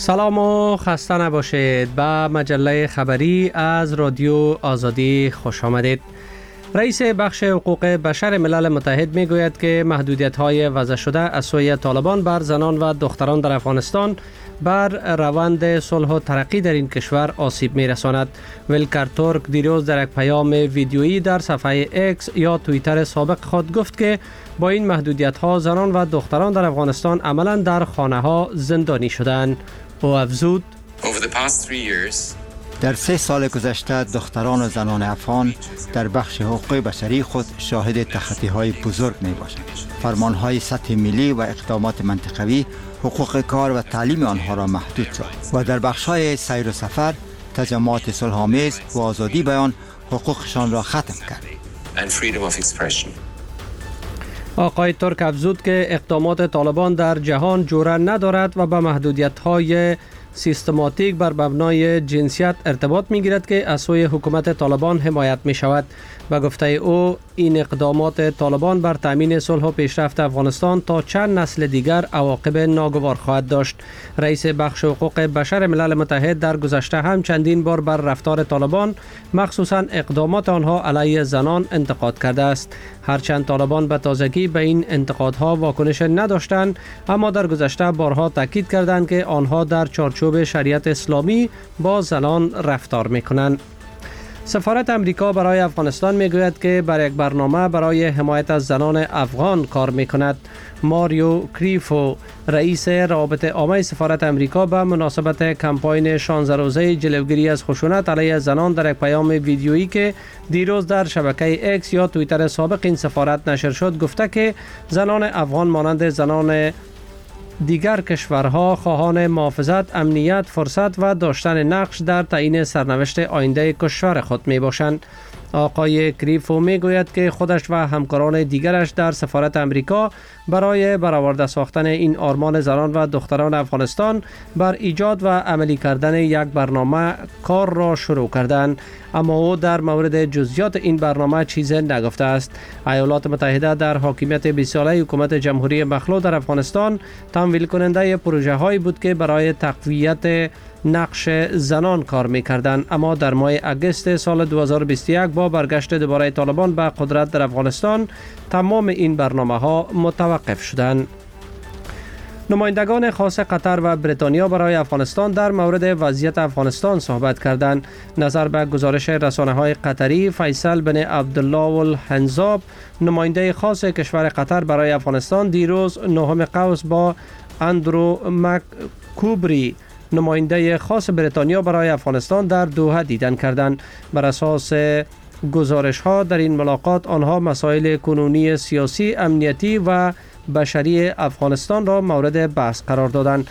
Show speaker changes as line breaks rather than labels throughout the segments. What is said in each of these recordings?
سلام و خسته نباشید. به مجله خبری از رادیو آزادی خوش آمدید. رئیس بخش حقوق بشر ملل متحد می گوید که محدودیت‌های وضع شده از سوی طالبان بر زنان و دختران در افغانستان بر روند صلح و ترقی در این کشور آسیب می رساند. ولکر ترک دیروز در یک پیام ویدیویی در صفحه اکس یا توییتر سابق خود گفت که با این محدودیت‌ها زنان و دختران در افغانستان عملاً در خانه‌ها زندانی شدند. او افزود:
در 3 سال گذشته دختران و زنان افغان در بخش حقوق بشری خود شاهد تخطی‌های بزرگ می باشند. فرمان‌های سطح ملی و اقدامات منطقوی حقوق کار و تعلیم آنها را محدود ساخت و در بخش‌های سیر و سفر تجمعات صلح‌آمیز و آزادی بیان حقوقشان را ختم کرد.
آقای ترک افزود که اقدامات طالبان در جهان جوره ندارد و به محدودیت‌های سیستماتیک بر مبنای جنسیت ارتباط می‌گیرد که از سوی حکومت طالبان حمایت می‌شود. به گفته او این اقدامات طالبان بر تامین صلح و پیشرفت افغانستان تا چند نسل دیگر عواقب ناگوار خواهد داشت. رئیس بخش حقوق بشر ملل متحد در گذشته هم چندین بار بر رفتار طالبان مخصوصاً اقدامات آنها علیه زنان انتقاد کرده است. هرچند طالبان به تازگی به این انتقادها واکنش نداشتند، اما در گذشته بارها تاکید کردند که آنها در چارچوب شریعت اسلامی با زنان رفتار می‌کنند. سفارت امریکا برای افغانستان میگوید که بر یک برنامه برای حمایت از زنان افغان کار میکند. ماریو کریفو، رئیس روابط عامه سفارت امریکا، به مناسبت کمپاین 16 روزه جلوگیری از خشونت علیه زنان در یک پیام ویدیویی که دیروز در شبکه اکس یا توییتر سابق این سفارت نشر شد گفته که زنان افغان مانند زنان دیگر کشورها خواهان محافظت، امنیت، فرصت و داشتن نقش در تعیین سرنوشت آینده کشور خود می باشند. آقای کریفو می گوید که خودش و همکاران دیگرش در سفارت امریکا برای برآورده ساختن این آرمان زنان و دختران افغانستان بر ایجاد و عملی کردن یک برنامه کار را شروع کردند، اما او در مورد جزئیات این برنامه چیزی نگفته است. ایالات متحده در حاکمیت 20 ساله حکومت جمهوری مخلوع در افغانستان تمویل کننده پروژه هایی بود که برای تقویت نقش زنان کار می‌کردند، اما در ماه اگست سال 2021 با برگشت دوباره طالبان به قدرت در افغانستان تمام این برنامه‌ها متوقف شدند. نمایندگان خاص قطر و بریتانیا برای افغانستان در مورد وضعیت افغانستان صحبت کردند. نظر به گزارش رسانه‌های قطری، فیصل بن عبدالله الحنزاب، نماینده خاص کشور قطر برای افغانستان، دیروز نهم قوس با اندرو مککوبری، نماینده خاص بریتانیا برای افغانستان، در دوحه دیدن کردند. بر اساس گزارش ها در این ملاقات آنها مسائل کنونی سیاسی، امنیتی و بشری افغانستان را مورد بحث قرار دادند.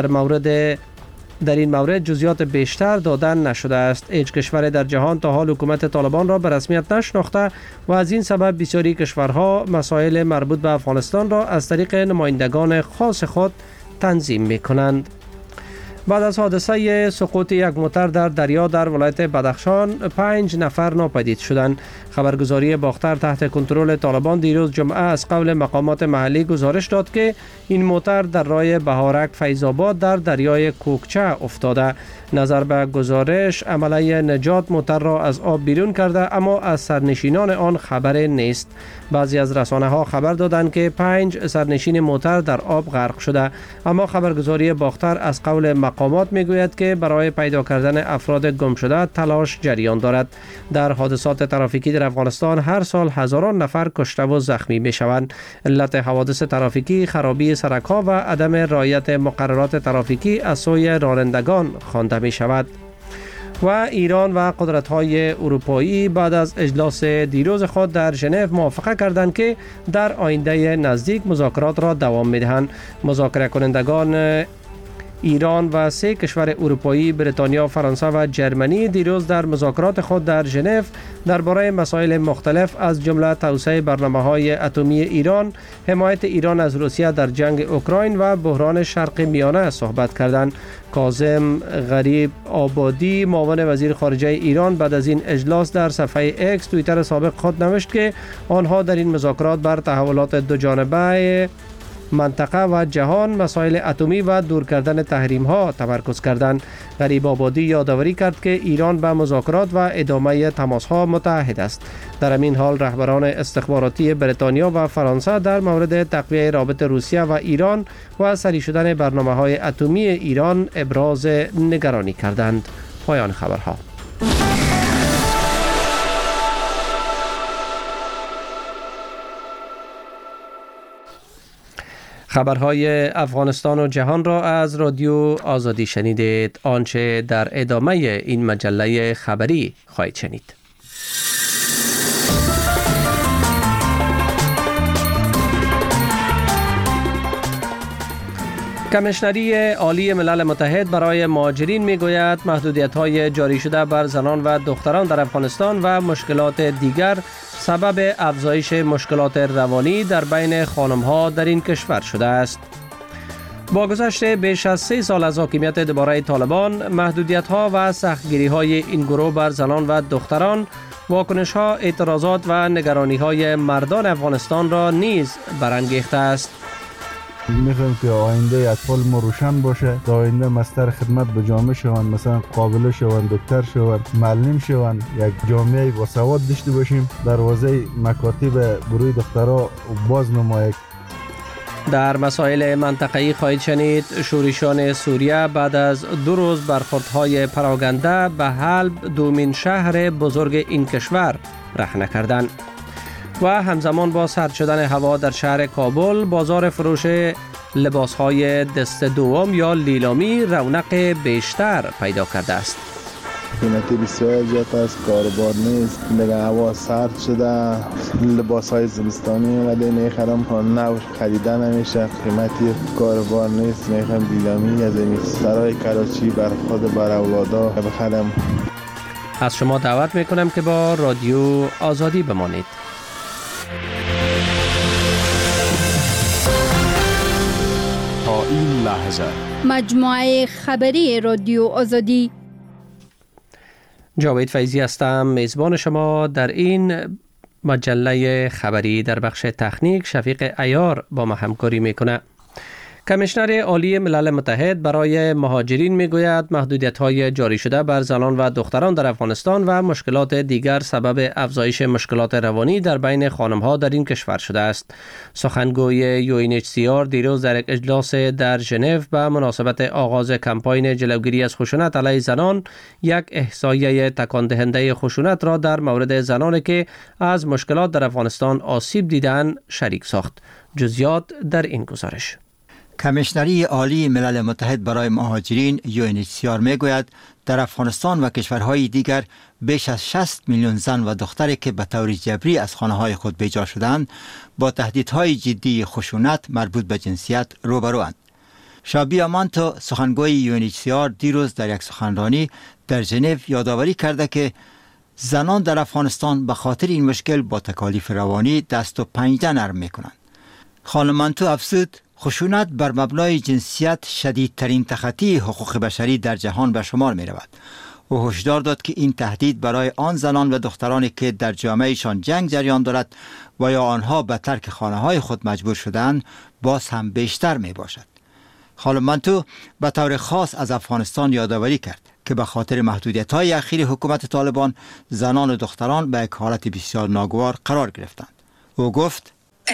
در این مورد جزئیات بیشتر دادن نشده است. هیچ کشور در جهان تا حال حکومت طالبان را به رسمیت نشناخته و از این سبب بسیاری کشورها مسائل مربوط به افغانستان را از طریق نمایندگان خاص خود تنظیم می‌کنند. بعد از حادثه سقوط یک موتر در دریا در ولایت بدخشان 5 نفر ناپدید شدند. خبرگزاری باختر تحت کنترل طالبان دیروز جمعه از قول مقامات محلی گزارش داد که این موتر در راه بهارک فیض‌آباد در دریای کوکچه افتاده. نظر به گزارش عملیه نجات موتر را از آب بیرون کرده، اما از سرنشینان آن خبری نیست. بعضی از رسانه‌ها خبر دادند که 5 سرنشین موتر در آب غرق شده، اما خبرگزاری باختر از قول مقامات میگوید که برای پیدا کردن افراد گم شده تلاش جریان دارد. در حادثات ترافیکی در افغانستان هر سال هزاران نفر کشته و زخمی می شوند. علت حوادث ترافیکی خرابی سرک‌ها و عدم رعایت مقررات ترافیکی از سوی رانندگان خوانده می شود. و ایران و قدرت‌های اروپایی بعد از اجلاس دیروز خود در ژنو موافقت کردند که در آینده نزدیک مذاکرات را دوام می‌دهند. مذاکره کنندگان ایران و 3 کشور اروپایی، بریتانیا، فرانسه و جرمنی، دیروز در مذاکرات خود در ژنو درباره مسائل مختلف از جمله توسعه برنامه‌های اتمی ایران، حمایت ایران از روسیه در جنگ اوکراین و بحران شرق میانه صحبت کردند. کاظم غریب آبادی، معاون وزیر خارجه ایران، بعد از این اجلاس در صفحه اکس توییتر سابق خود نوشت که آنها در این مذاکرات بر تحولات دو جانبه منطقه و جهان مسائل اتمی و دور کردن تحریم ها تمرکز کردند. غریب آبادی یادآوری کرد که ایران به مذاکرات و ادامه تماس ها متعهد است. در همین حال رهبران استخباراتی بریتانیا و فرانسه در مورد تقویت رابطه روسیه و ایران و سری شدن برنامه‌های اتمی ایران ابراز نگرانی کردند. پایان خبرها. خبرهای افغانستان و جهان را از رادیو آزادی شنیدید. آنچه در ادامه این مجله خبری خواهید شنید. کمیشنری عالی ملل متحد برای مهاجرین میگوید محدودیت‌های جاری شده بر زنان و دختران در افغانستان و مشکلات دیگر سبب افزایش مشکلات روانی در بین خانم‌ها در این کشور شده است. با گذشت بیش از 3 سال از حاکمیت دوباره طالبان، محدودیت‌ها و سختگیری‌های این گروه بر زنان و دختران، واکنش‌ها، اعتراضات و نگرانی‌های مردان افغانستان را نیز برانگیخته است.
میخوایم که آینده اطفال ما روشن باشه، که آینده مستر خدمت به جامعه شوند، مثلا قابله شوند، دکتر شوند، معلم شوند، یک جامعه با سواد داشته باشیم. دروازه مکاتب برای دخترها باز نماید.
در مسائل منطقه‌ای خواهید شنید شورشیان سوریه بعد از 2 روز برخوردهای پراکنده به حلب، دومین شهر بزرگ این کشور، رخنه کردند. و همزمان با سرد شدن هوا در شهر کابل، بازار فروش لباس‌های دست دوم یا لیلامی رونق بیشتر پیدا کرده است.
قیمتی بسیار زیاد است، کاربار نیست، دیگه هوا سرد شده، لباس‌های زمستانی اومده میخرم، نو خریده نمیشه، قیمتی کاربار نیست، میخوام لیلامی از این سرای کراچی بر خود بر اولادا بخرم.
از شما دعوت میکنم که با رادیو آزادی بمانید.
تا این لحظه
مجموعه خبری رادیو آزادی.
جاوید فیضی هستم، میزبان شما در این مجله خبری. در بخش تکنیک شفیق عیار با ما همکاری میکنه. کمیشنر عالی ملل متحد برای مهاجرین میگوید محدودیت‌های جاری شده بر زنان و دختران در افغانستان و مشکلات دیگر سبب افزایش مشکلات روانی در بین خانم‌ها در این کشور شده است. سخنگوی UNHCR دیروز در یک اجلاس در ژنو به مناسبت آغاز کمپاین جلوگیری از خشونت علیه زنان یک احصایه تکان دهنده خشونت را در مورد زنانی که از مشکلات در افغانستان آسیب دیدند شریک ساخت. جزئیات در این گزارش.
کمیشنری عالی ملل متحد برای مهاجرین UNHCR میگوید در افغانستان و کشورهای دیگر بیش از 60 میلیون زن و دختری که به طور جبری از خانه‌های خود بیجا شدند با تهدیدهای جدی خشونت مربوط به جنسیت روبروند. شابیا مانتو سخنگوی UNHCR دیروز در یک سخنرانی در ژنو یادآوری کرده که زنان در افغانستان به خاطر این مشکل با تکالیف روانی دست و پنجه نرم میکنند. خانم مانتو افزود خشونت بر مبنای جنسیت شدیدترین تخطی حقوق بشری در جهان به شمار می رود. او هشدار داد که این تهدید برای آن زنان و دخترانی که در جامعهشان جنگ جریان دارد و یا آنها به ترک خانه‌های خود مجبور شدند باز هم بیشتر می باشد. خانم مانتو به طور خاص از افغانستان یادآوری کرد که به خاطر محدودیت‌های اخیر حکومت طالبان زنان و دختران به یک حالت بسیار ناگوار قرار گرفتند. او گفت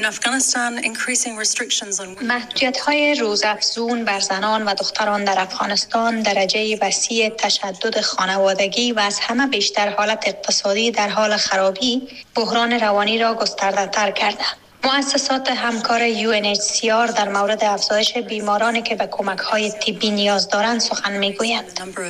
محدودیت‌های روزافزون بر زنان و دختران در افغانستان درجه وسیع تشدد خانوادگی و از همه بیشتر حالت اقتصادی در حال خرابی بحران روانی را گسترده‌تر کرده. مؤسسات همکار UNHCR در مورد افزایش بیمارانی که به کمک‌های طبی نیاز دارند سخن می‌گویند.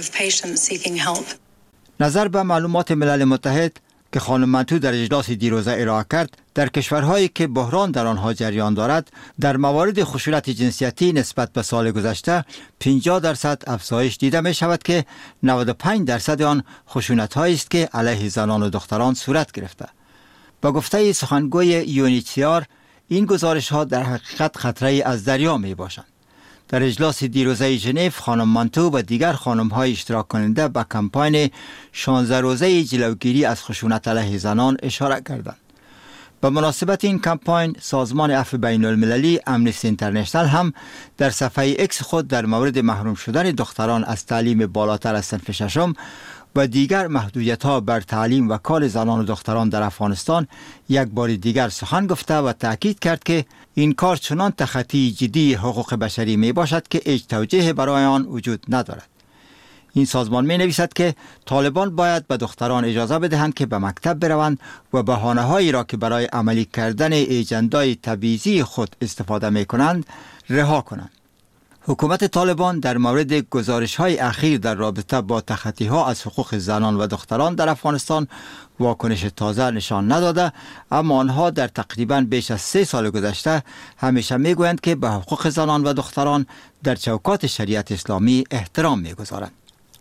نظر به معلومات ملل متحد که خانم مانتو در اجلاس دیروزه ارائه کرد، در کشورهایی که بحران در آنها جریان دارد در موارد خشونت جنسیتی نسبت به سال گذشته 50% افزایش دیده می شود که 95% آن خشونت هایی است که علیه زنان و دختران صورت گرفته. با گفته سخنگوی UNHCR این گزارش ها در حقیقت خطری از دریا می باشند. در اجلاس دیروزه ژنو خانم مانتو و دیگر خانم‌های اشتراک کننده به کمپاین 16 روزه جلوگیری از خشونت علیه زنان اشاره کردند. به مناسبت این کمپاین سازمان عفو بین المللی امنیستی اینترنشنال هم در صفحه اکس خود در مورد محروم شدن دختران از تعلیم بالاتر از صنف ششم و دیگر محدودیت‌ها بر تعلیم و کار زنان و دختران در افغانستان یک بار دیگر سخن گفته و تأکید کرد که این کار چنان تخطی جدی حقوق بشری می باشد که هیچ توجیه برای آن وجود ندارد. این سازمان می نویسد که طالبان باید به دختران اجازه بدهند که به مکتب بروند و بهانه‌هایی را که برای عملی کردن ایجندای تبعیضی خود استفاده می کنند رها کنند. حکومت طالبان در مورد گزارش‌های اخیر در رابطه با تخطی‌ها از حقوق زنان و دختران در افغانستان واکنش تازه نشان نداده، اما آنها در تقریباً بیش از 3 سال گذشته همیشه می‌گویند که به حقوق زنان و دختران در چوکات شریعت اسلامی احترام می‌گذارند.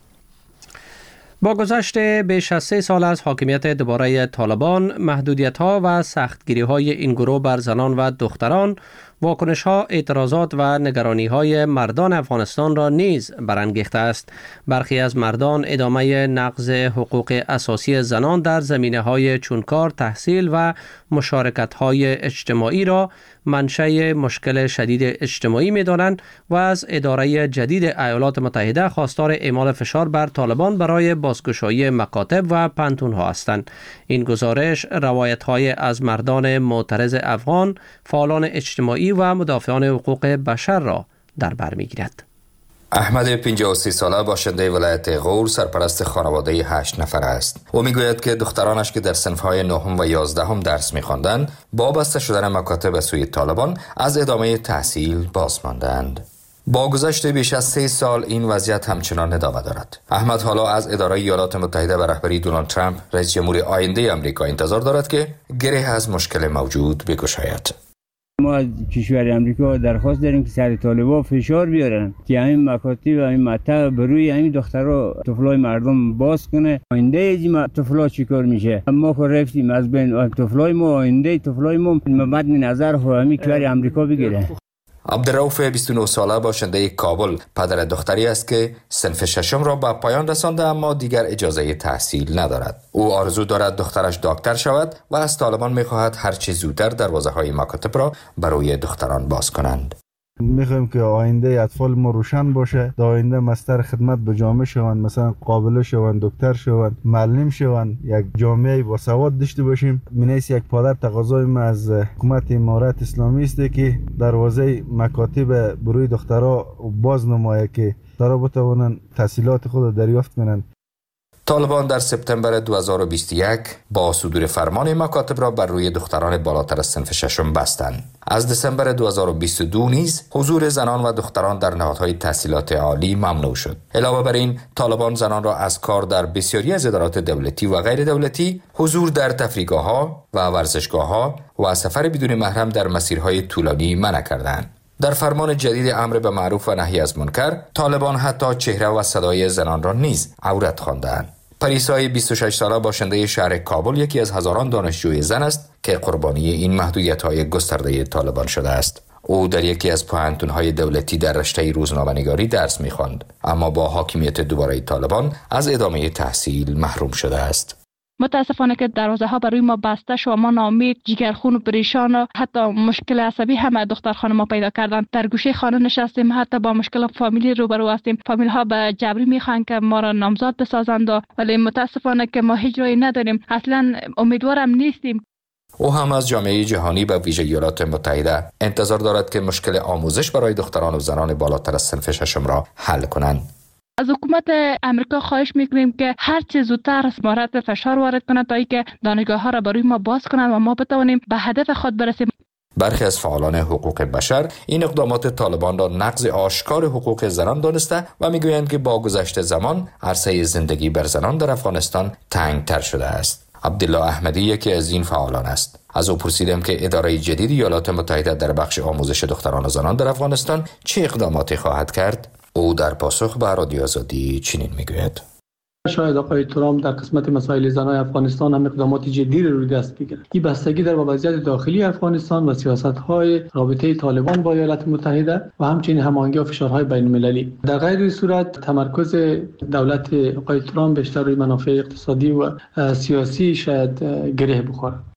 با گذشت بیش از 3 سال از حاکمیت دوباره طالبان، محدودیت‌ها و سختگیری‌های این گروه بر زنان و دختران، واکنش‌ها، اعتراضات و نگرانی‌های مردان افغانستان را نیز برانگیخته است. برخی از مردان ادامه نقض حقوق اساسی زنان در زمینه‌های چون کار، تحصیل و مشارکت‌های اجتماعی را منشأ مشکل شدید اجتماعی می‌دانند و از اداره جدید ایالات متحده خواستار اعمال فشار بر طالبان برای بازگشایی مکاتب و پانتون‌ها هستند. این گزارش روایت‌های از مردان معترض افغان، فعالان اجتماعی و مدافعان حقوق بشر را در بر می‌گیرد.
احمد 53 ساله باشنده ولایت غور سرپرست خانواده 8 نفر است. او میگوید که دخترانش که در صنف‌های 9 و 11 درس می‌خواندند با بسته شدن مکاتب به سوی طالبان از ادامه تحصیل باز ماندند. با گذشت بیش از 3 سال این وضعیت همچنان ادامه دارد. احمد حالا از اداره ایالات متحده به رهبری دونالد ترامپ رئیس جمهور آینده آمریکا انتظار دارد که گره از مشکل موجود بگشاید.
ما از کشور امریکا درخواست داریم که سر طالبان فشار بیارن که همین مکاتب و همین مطب بروی همین دخترها طفلای مردم باز کنه. آینده این طفلا چیکار میشه؟ ما که رفتیم از بین طفلای ما، آینده طفلای ما مد نظر همین کشور امریکا بگیره.
عبدالرؤوف 29 ساله باشنده کابل پدر دختری است که صنف 6 را به پایان رسانده اما دیگر اجازه تحصیل ندارد. او آرزو دارد دخترش دکتر شود و از طالبان می‌خواهد هر چه زودتر دروازه‌های مکاتب را برای دختران باز کنند.
میخوایم که آینده اطفال ما روشن باشه، در آینده مستر خدمت به جامعه شوند، مثلا قابله شوند، دکتر شوند، معلم شوند، یک جامعه با سواد داشته باشیم. منیس یک پادر تقاضای ما از حکومت امارات اسلامی است که دروازه مکاتب بروی دخترها باز نمایه که دخترها بتوانند تحصیلات خود دریافت کنند.
طالبان در سپتامبر 2021 با صدور فرمان مکاتب را بر روی دختران بالاتر از صنف 6 بستند. از دسامبر 2022 نیز حضور زنان و دختران در نهادهای تحصیلات عالی ممنوع شد. علاوه بر این، طالبان زنان را از کار در بسیاری از ادارات دولتی و غیر دولتی، حضور در تفریحگاه‌ها و ورزشگاه‌ها و سفر بدون محرم در مسیرهای طولانی منع کردند. در فرمان جدید امر به معروف و نهی از منکر، طالبان حتی چهره و صدای زنان را نیز عورت خواندند. پریسای 26 ساله باشنده شهر کابل یکی از هزاران دانشجوی زن است که قربانی این محدودیت‌های گسترده طالبان شده است. او در یکی از پوهنتون‌های دولتی در رشته روزنامه‌نگاری درس می‌خواند، اما با حاکمیت دوباره طالبان از ادامه تحصیل محروم شده است.
متاسفانه که دروازه ها برای ما بسته شد، ما ناامید، جیگرخون و پریشان و حتی مشکل عصبی هم دختر خانم ما پیدا کردن. در گوشه خانه نشستیم، حتی با مشکل فامیلی روبرو هستیم. فامیل ها به جبری میخوان که ما را نامزاد بسازند، ولی متاسفانه که ما هیچ راهی نداریم. اصلا امیدوارم نیستیم.
او هم از جامعه جهانی به ویژه ایالات متحده انتظار دارد که مشکل آموزش برای دختران و زنان بالاتر از صنف 6 را حل کنند.
از حکومت امریکا خواهش میکنیم که هر چه زودتر مورد فشار وارد کنند تا اینکه دانشگاه ها را برای ما باز کنند و ما بتوانیم به هدف خود برسیم.
برخی از فعالان حقوق بشر این اقدامات طالبان را نقض آشکار حقوق زنان دانسته و میگویند که با گذشت زمان عرصه زندگی بر زنان در افغانستان تنگتر شده است. عبدالله احمدی یکی از این فعالان است. از او پرسیدم که اداره جدید ایالات متحده در بخش آموزش دختران و زنان در افغانستان چه اقداماتی خواهد کرد. او در پاسخ به رادیو آزادی چنین میگوید:
شاید آقای ترامپ در قسمت مسائل زنان افغانستان هم اقدامات جدی روی دست بگیرد. این بستگی در وضعیت داخلی افغانستان و سیاست‌های رابطه طالبان با ایالات متحده و همچنین هماهنگی و فشارهای بین‌المللی. در غیر این صورت تمرکز دولت آقای ترامپ بیشتر روی منافع اقتصادی و سیاسی شاید گره بخورد.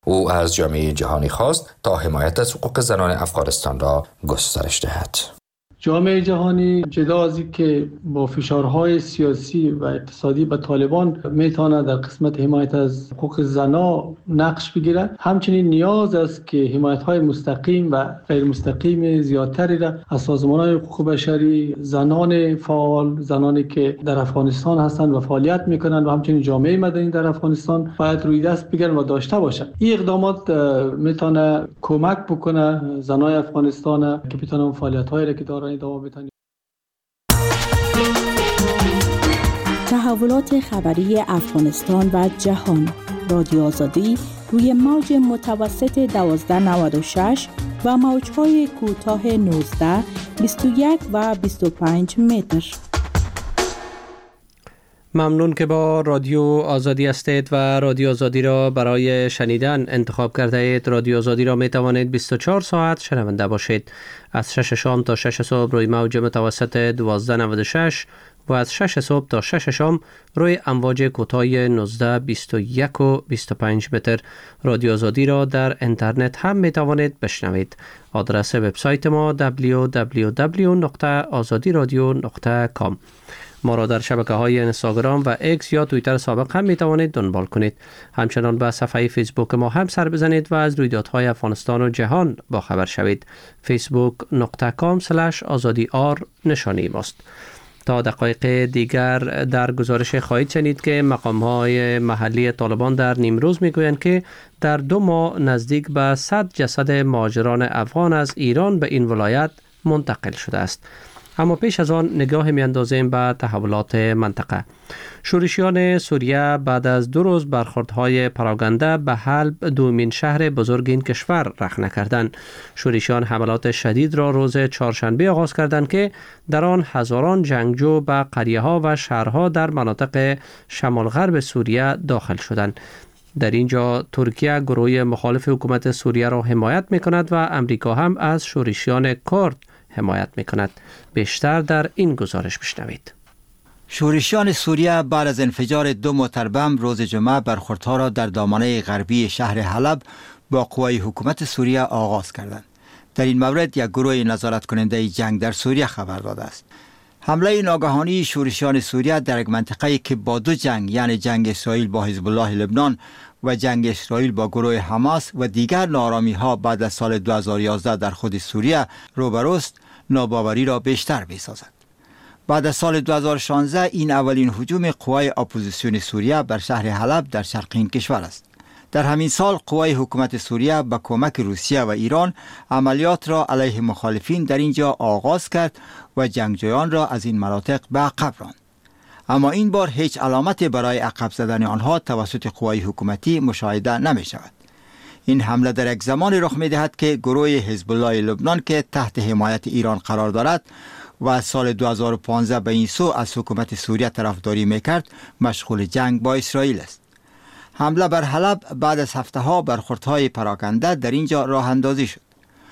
او از جامعه جهانی خواست تا حمایت از حقوق زنان افغانستان را گسترش دهد.
جامعه جهانی جدا از که با فشارهای سیاسی و اقتصادی به طالبان میتونه در قسمت حمایت از حقوق زنان نقش بگیرد، همچنین نیاز است که حمایت‌های مستقیم و غیر مستقیم زیادتری را از سازمان‌های حقوق بشری، زنان فعال، زنانی که در افغانستان هستند و فعالیت میکنند و همچنین جامعه مدنی در افغانستان باید روی دست بگیرند و داشته باشند. این اقدامات میتونه کمک بکنه زنای افغانستان که بتونن فعالیت‌هایی را که دارن
تحولات خبری افغانستان و جهان. رادیو آزادی روی موج متوسط 1296 و موج‌های کوتاه 19، 21 و 25 متر.
ممنون که با رادیو آزادی هستید و رادیو آزادی را برای شنیدن انتخاب کرده اید. رادیو آزادی را می توانید 24 ساعت شنونده باشید. از 6 شام تا 6 صبح روی موج متوسط 1296 و از 6 صبح تا 6 شام روی امواج کوتاه 19، 21 و 25 متر. رادیو آزادی را در اینترنت هم می توانید بشنوید. آدرس وبسایت ما www.azadiradio.com. ما را در شبکه‌های اینستاگرام و ایکس یا توییتر سابق هم می‌توانید دنبال کنید. همچنان به صفحه فیسبوک ما هم سر بزنید و از رویدادهای افغانستان و جهان با خبر شوید. facebook.com/azadiar نشانی ماست. تا دقایق دیگر در گزارش خواهید شنید که مقام‌های محلی طالبان در نیمروز می‌گویند که در 2 ماه نزدیک به 100 جسد مهاجران افغان از ایران به این ولایت منتقل شده است. اما پیش از آن نگاه می‌اندازیم به تحولات منطقه. شورشیان سوریه بعد از 2 روز برخوردهای پراگنده به حلب، دومین شهر بزرگ این کشور، رخنه کردند. شورشیان حملات شدید را روز چهارشنبه آغاز کردند که در آن هزاران جنگجو به قریه‌ها و شهرها در مناطق شمال غرب سوریه داخل شدند. در اینجا ترکیه گروه مخالف حکومت سوریه را حمایت می‌کند و امریکا هم از شورشیان کرد حمایت می‌کند. بیشتر در این گزارش بشنوید.
شورشیان سوریه بعد از انفجار 2 موتر بمب روز جمعه برخوردها را در دامنه غربی شهر حلب با قوای حکومت سوریه آغاز کردند. در این مورد یک گروه نظارت کننده جنگ در سوریه خبر داده است. حمله ناگهانی شورشیان سوریه در یک منطقه‌ای که با 2 جنگ، یعنی جنگ اسرائیل با حزب الله لبنان و جنگ اسرائیل با گروه حماس و دیگر نارامی‌ها بعد از سال 2011 در خود سوریه روبروست، ناباوری را بیشتر می‌سازد. بعد از سال 2016 این اولین هجوم قوای اپوزیسیون سوریه بر شهر حلب در شرق این کشور است. در همین سال قوای حکومت سوریه با کمک روسیه و ایران عملیات را علیه مخالفین در اینجا آغاز کرد و جنگجویان را از این مناطق به عقب راند. اما این بار هیچ علامتی برای عقب زدن آنها توسط قوای حکومتی مشاهده نمی شود. این حمله در یک زمانی رخ می دهد که گروه حزب الله لبنان که تحت حمایت ایران قرار دارد و از سال 2015 به این سو از حکومت سوریه طرفداری می کرد، مشغول جنگ با اسرائیل است. حمله بر حلب بعد از هفته‌ها برخوردهای پراکنده در اینجا راه اندازی شد.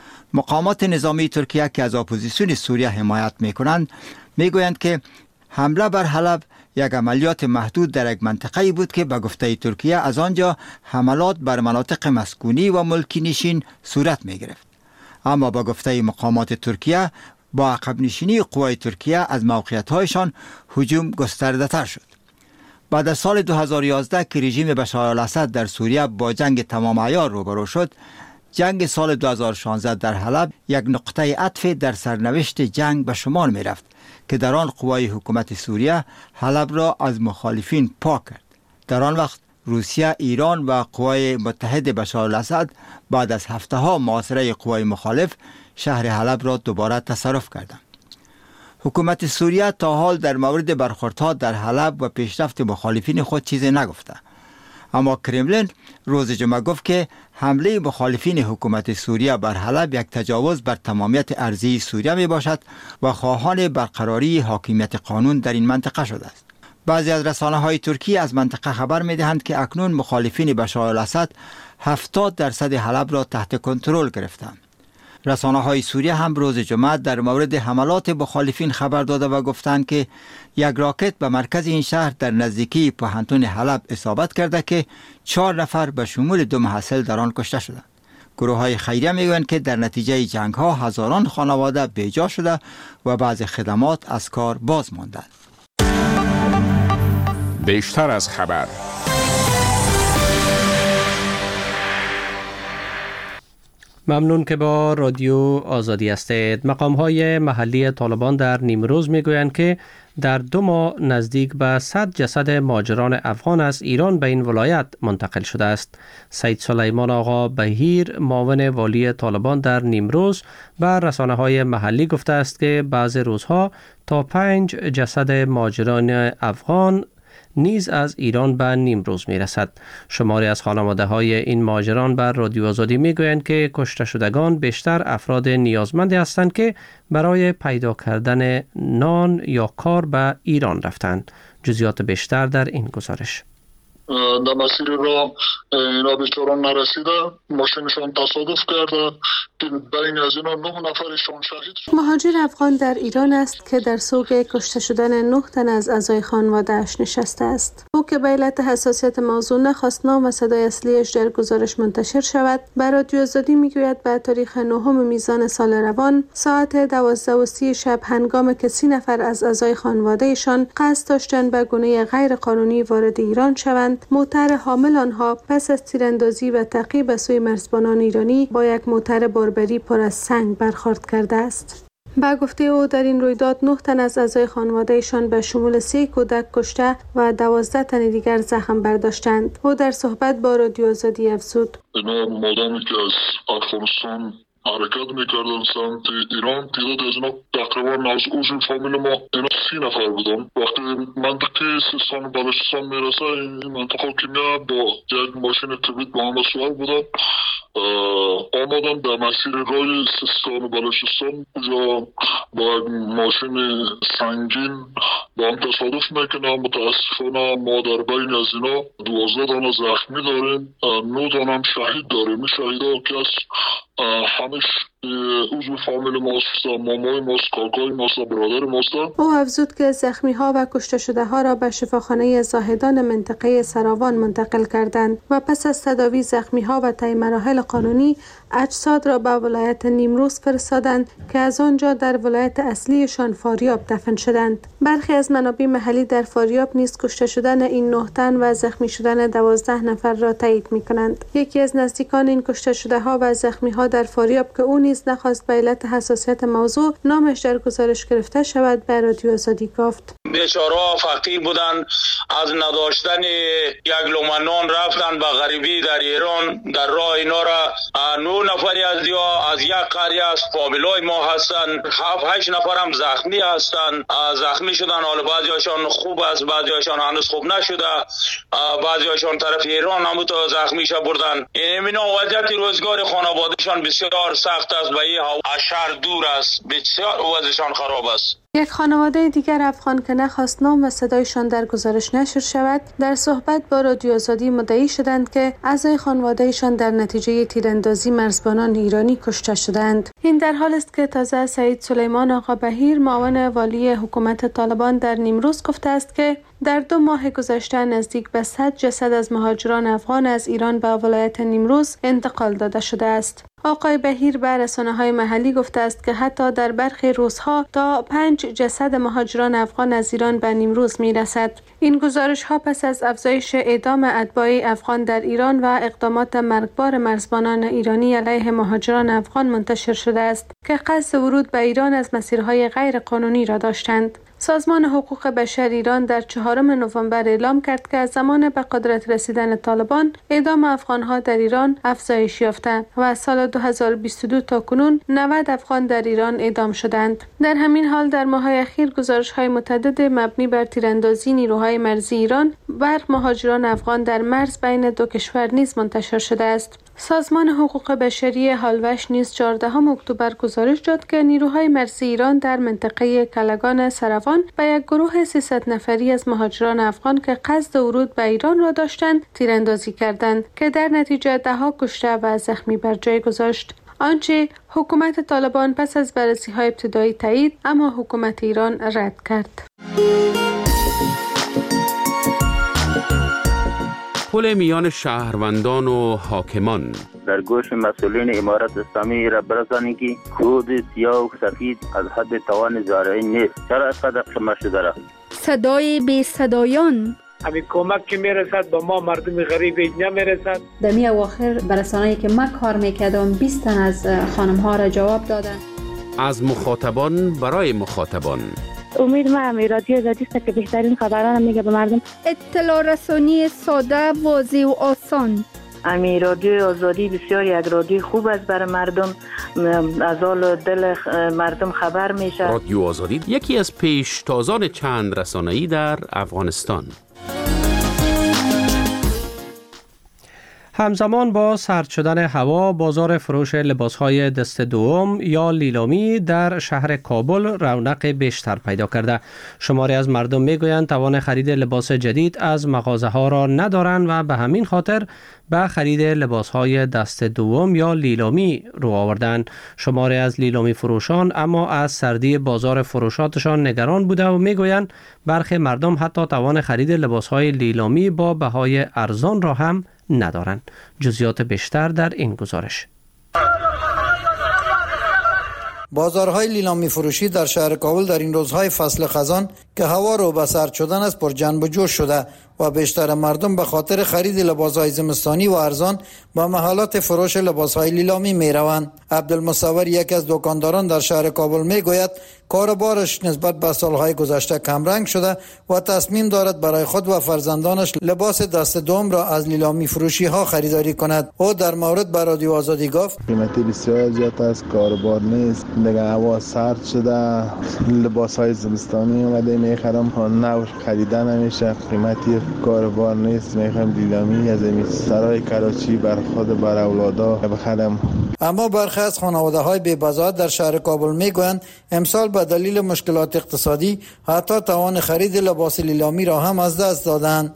مقامات نظامی ترکیه که از اپوزیسیون سوریه حمایت می کنند می گویند که حمله بر حلب یک عملیات محدود در یک منطقه‌ای بود که به گفته ترکیه از آنجا حملات بر مناطق مسکونی و ملکی نشین صورت می گرفت. اما به گفته مقامات ترکیه با عقب نشینی قوای ترکیه از موقعیت‌هایشان هجوم گسترده تر شد. بعد از سال 2011 که رژیم بشار الاسد در سوریه با جنگ تمام عیار روبرو شد، جنگ سال 2016 در حلب یک نقطه عطف در سرنوشت جنگ به شمار می رفت که در آن قوای حکومت سوریه حلب را از مخالفین پاک کرد. در آن وقت روسیه، ایران و قوای متحد بشار الاسد بعد از هفته‌ها محاصره قوای مخالف شهر حلب را دوباره تصرف کردند. حکومت سوریه تا حال در مورد برخوردها در حلب و پیشرفت مخالفین خود چیزی نگفته. اما کرملین روز جمعه گفت که حمله مخالفین حکومت سوریه بر حلب یک تجاوز بر تمامیت ارضی سوریه می باشد و خواهان برقراری حاکمیت قانون در این منطقه شده است. بعضی از رسانه‌های ترکی از منطقه خبر می دهند که اکنون مخالفین بشار الاسد 70% حلب را تحت کنترل گرفتند. رسانه‌های سوریه هم روز جمعه در مورد حملات مخالفین خبر داده و گفتند که یک راکت به مرکز این شهر در نزدیکی پوهنتون حلب اصابت کرده که 4 نفر به شمول 2 محصل در آن کشته شدند. گروه‌های خیریه میگویند که در نتیجه جنگ‌ها هزاران خانواده بیجا شده و بعضی خدمات از کار باز ماندند.
بیشتر از خبر.
ممنون که با رادیو آزادی هستید. مقام‌های محلی طالبان در نیمروز میگویند که در 2 ماه نزدیک به 100 جسد مهاجران افغان از ایران به این ولایت منتقل شده است. سید سلیمان آقا بهیر، معاون والی طالبان در نیمروز، به رسانه‌های محلی گفته است که بعض روزها تا 5 جسد مهاجران افغان نیز از ایران به نیمروز می رسد. شماری از خانواده های این مهاجران بر رادیو آزادی می گویند که کشته شدگان بیشتر افراد نیازمندی هستند که برای پیدا کردن نان یا کار به ایران رفتند. جزئیات بیشتر در این گزارش.
در مسیر راه اینا بیچاران نرسیده، ماشینشان تصادف کرده که بین از اینا 9 نفرشان شهید شد.
مهاجر افغان در ایران است که در سوگ کشته شدن 9 تن از اعضای خانواده‌اش نشسته است. او که به علت حساسیت موضوع نخواست نام و صدای اصلیش در گزارش منتشر شود، بر رادیو آزادی میگوید به تاریخ 9 میزان سال روان ساعت 12:30 شب هنگام که 30 نفر از اعضای خانواده‌شان قصد داشتند به گونه غیر قانونی وارد ایران شوند، موتر حامل آنها پس از تیراندازی و تعقیب به سوی مرزبانان ایرانی با یک موتر باربری پر از سنگ برخورد کرده است. با گفته او در این رویداد 9 تن از اعضای خانوادهشان به شمول 3 کودک کشته و 12 تن دیگر زخم برداشتند. او در صحبت با رادیو آزادی افزود:
اینا مادامی که از افغانستان حرکت میکردن سمت ایران، تعداد از اینا تقریبا از عضو فامیل ما اینا 30 نفر بودن. وقتی منطقه سیستان و بلوچستان میرسه، این منطقه کیمیا با یک ماشین کبریت با همه سوار بودن، آمدن در مسیر رای سیستان و بلوچستان، کجا با یک ماشین سنگین با هم تصادف میکنه. متاسفانه ما در بین از اینا 12 دانه زخمی داریم، 9 دانه هم شهید داریم. شهیدها که از همش عضو فامیل ماست، مامای ماست، کاکای ماست، برادر ماست.
او افزود که زخمی ها و کشته شده ها را به شفاخانه زاهدان منطقه سراوان منتقل کردند و پس از تداوی زخمی ها و طی مراحل قانونی اجساد را به ولایت نیمروز فرستادند که از آنجا در ولایت اصلیشان فاریاب دفن شدند. برخی از منابع محلی در فاریاب نیز کشته شدن این 9 تن و زخمی شدن 12 نفر را تایید می‌کنند. یکی از نزدیکان این کشته شده ها و زخمی ها در فاریاب که او نیز نخواست به علت حساسیت موضوع نامش در گزارش گرفته شود، به رادیو آزادی گفت:
بیچاره‌ها فقیر بودند، از نداشتن یک لقمه نان رفتن به غریبی در ایران. در راه اینا را 9 نفری از از یک قریه از فامیلای ما هستند، 7-8 نفر هم زخمی هستند، زخمی شدن. حالا بعضیاشان خوب است، بعضیاشان هنوز خوب نشده، بعضیاشان طرف ایران هم تو زخمیش بردن. اینا وضعیت روزگار خانوادهشان بسیار سخت است، به این از شهر دور است، بسیار وضعشان خراب است.
یک خانواده دیگر افغان که نخواست نام و صدایشان در گزارش نشر شود، در صحبت با رادیو آزادی مدعی شدند که اعضای خانوادهشان در نتیجه تیراندازی مرزبانان ایرانی کشته شدند. این در حال است که تازه سید سلیمان آقا بهیر، معاون والی حکومت طالبان در نیمروز، گفته است که در 2 ماه گذشته نزدیک به 100 جسد از مهاجران افغان از ایران به ولایت نیمروز انتقال داده شده است. آقای بهیر به رسانه‌های محلی گفته است که حتی در برخی روزها تا 5 جسد مهاجران افغان از ایران به نیمروز می‌رسد. این گزارش‌ها پس از افزایش اعدام اتباع افغان در ایران و اقدامات مرگبار مرزبانان ایرانی علیه مهاجران افغان منتشر شده است که قصد ورود به ایران از مسیرهای غیر قانونی را داشتند. سازمان حقوق بشر ایران در 4 نوامبر اعلام کرد که از زمان به قدرت رسیدن طالبان اعدام افغان‌ها در ایران افزایش یافته و از سال 2022 تا کنون 90 افغان در ایران اعدام شدند. در همین حال در ماه‌های اخیر گزارش‌های متعدد مبنی بر تیراندازی نیروهای مرزی ایران بر مهاجران افغان در مرز بین 2 کشور نیز منتشر شده است. سازمان حقوق بشری هالوش نیز 14 اکتبر گزارش داد که نیروهای مرزی ایران در منطقه کلگان سروان به یک گروه 300 نفری از مهاجران افغان که قصد ورود به ایران را داشتند تیراندازی کردند که در نتیجه 10 کشته و زخمی بر جای گذاشت. آنچه حکومت طالبان پس از بررسی‌های ابتدایی تایید، اما حکومت ایران رد کرد.
پل میان شهروندان و حاکمان
در گوش مسئولین امارت اسلامی را برسانید که کود سیاه و سفید از حد توان زارعی نیست. چرا اینقدر شما شده را؟
صدای بی صدایان،
همین کمک که میرسد به ما مردم غریب نمیرسد.
در می اواخر برسانه‌ای که من کار میکردم 20 تن از خانم ها را جواب دادن.
از مخاطبان برای مخاطبان.
امید ما رادیو آزادی است که بهترین خبران میگه به مردم.
اطلاع رسانی ساده، واضح و آسان.
امی رادیو آزادی بسیار یک رادیو خوب است برای مردم، از حال دل مردم خبر میشه.
رادیو آزادی یکی از پیشتازان چند رسانه‌ای در افغانستان.
همزمان با سرد شدن هوا، بازار فروش لباس‌های دست دوم یا لیلامی در شهر کابل رونق بیشتر پیدا کرده. شماری از مردم میگویند توان خرید لباس جدید از مغازه‌ها را ندارند و به همین خاطر به خرید لباس‌های دست دوم یا لیلامی رو آوردند. شماری از لیلامی فروشان اما از سردی بازار فروشاتشان نگران بوده و میگویند برخی مردم حتی توان خرید لباس‌های لیلامی با بهای ارزان را هم ندارند. جزئیات بیشتر در این گزارش.
بازارهای لیلامی فروشی در شهر کابل در این روزهای فصل خزان که هوا رو به سرد شدن است پر جنب و جوش شده و بیشتر مردم به خاطر خرید لباسهای زمستانی و ارزان به محلات فروش لباسهای لیلامی می روند. عبدالمصور یک از دکانداران در شهر کابل می گوید کاروبارش نسبت به سالهای گذشته کمرنگ شده و تصمیم دارد برای خود و فرزندانش لباس دست دوم را از لیلامی فروشی ها خریداری کند. او در مورد به رادیو آزادی گفت
قیمتی بسیار زیاد است، کاروبار نیست، دیگه هوا سرد شده، لباسهای زمستانی اومده میخرم، نه خریدن نمیشه، قیمتی کاروبار نیست، میخوام لیلامی از این سرای کراچی بر خود بر اولادا بخرم.
اما برخی از خانواده‌های بی‌بضاعت در شهر کابل میگویند امسال به دلیل مشکلات اقتصادی حتی توان خرید لباس لیلامی را هم از دست دادند.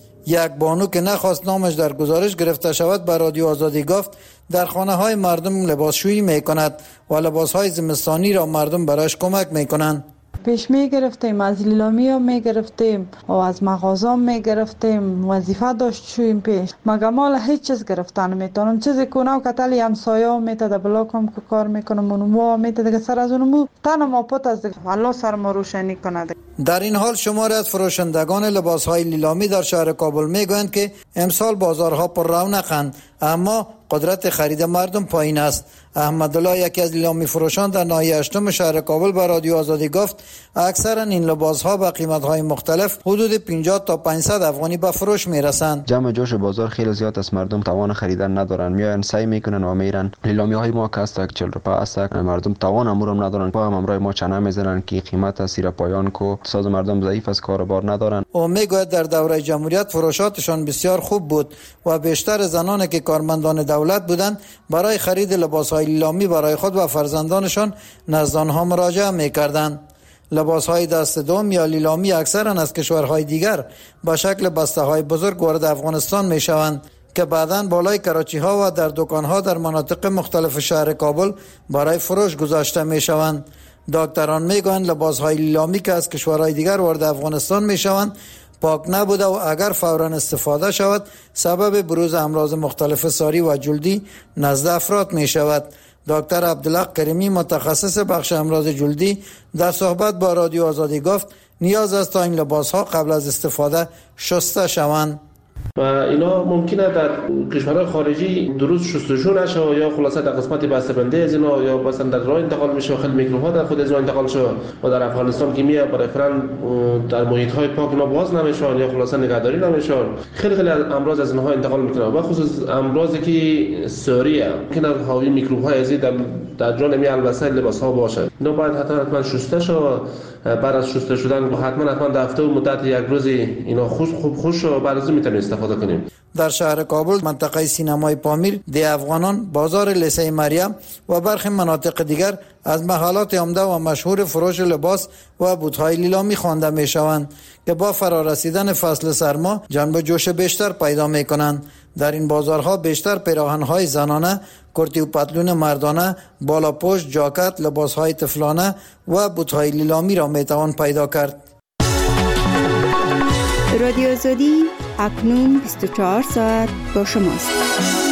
یک بانو که نخواست نامش در گزارش گرفته شود به رادیو آزادی گفت در خانه‌های مردم لباسشویی میکند و لباس‌های زمستانی را مردم برایش کمک میکنند.
پیش می گرفتیم از لیلامی ها می گرفتیم و از مغازه می گرفتیم، وظیفه داشت شویم پیش مگه مال هیچ چیز گرفتن میتونم چیزی کنه و کتلی همسایه ها میتده بلاک هم که کار میکنم اونمو میتده که سر از اونمو تن ما پت از الله سر ما روشنی کنه.
در این حال شماری از فروشندگان لباسهای لیلامی در شهر کابل میگویند که امسال بازارها پر رونقند اما قدرت خرید مردم پایین است. احمدالله یکی از لیلامی فروشان در ناحیه هشتم شهر کابل به رادیو آزادی گفت اکثرا این لباس‌ها با قیمت‌های مختلف حدود 50 تا 500 افغانی به فروش میرسند.
جمع جوش بازار خیلی زیاد است، مردم توان خریدن ندارن، میان سعی میکنن و میرن لیلامی‌های ما که است 40 روپیه است، مردم توان امورم ندارن، با امرای ما چنه میزنن که قیمت سیر پایان کو ساز مردم ضعیف است، کاروبار ندارن. او میگوید در دوره جمهوریت فروشاتشان بسیار خوب بود و بیشتر زنانی که کارمندان دولت بودند برای خرید لباس‌های لیلامی برای خود و فرزندانشان نزد آنها مراجعه می‌کردند. لباس‌های دست دوم یا لیلامی اکثراً از کشورهای دیگر با شکل بسته‌های بزرگ وارد افغانستان می‌شوند که بعداً بالای کراچی‌ها و در دکان‌ها در مناطق مختلف شهر کابل برای فروش گذاشته می‌شوند. دکتران میگویند لباس‌های لیلامی که از کشورهای دیگر وارد افغانستان می‌شوند پاک نبوده و اگر فوراً استفاده شود سبب بروز امراض مختلف ساری و جلدی نزد افراد می شود. دکتر عبدالله کریمی متخصص بخش امراض جلدی در صحبت با رادیو آزادی گفت نیاز است تا این لباس ها قبل از استفاده شسته شوند.
و اینا ممکنه در کشورهای خارجی درست شستشو نشه یا خلاصه در قسمت بسته‌بندی از اینا یا مثلا در راه انتقال میشه، خیلی میکروب‌ها در خود از اون انتقال شه و در افغانستان که میاد برای فرن در محیط‌های پاک اینا باز نمیشن یا خلاصه نگهداری نمیشن، خیلی امراض از اینها انتقال میکنه و خصوص امراضی که ساریه که در حاوی میکروب‌های ازی در جان می البسه لباس‌ها باشه. اینا باید حتما شسته شه. بعد از شسته شدن حتما در هفته و مدت یک روزی اینا خوش بعد از اون میتونید استفاده کنیم.
در شهر کابل منطقه سینمای پامیر، ده افغانان، بازار لیسه مریم و برخی مناطق دیگر از محلات عمده و مشهور فروش لباس و بوت‌های لیلامی خوانده می‌شوند که با فرارسیدن فصل سرما جنب جوش بیشتر پیدا می‌کنند. در این بازارها بیشتر پیراهن‌های زنانه، کرتی و پتلون مردانه، بالاپوش، جاکت، لباس‌های طفلانه و بوت‌های لیلامی را می‌توان پیدا کرد.
رادیو آزادی اکنون 24 ساعت با شماست.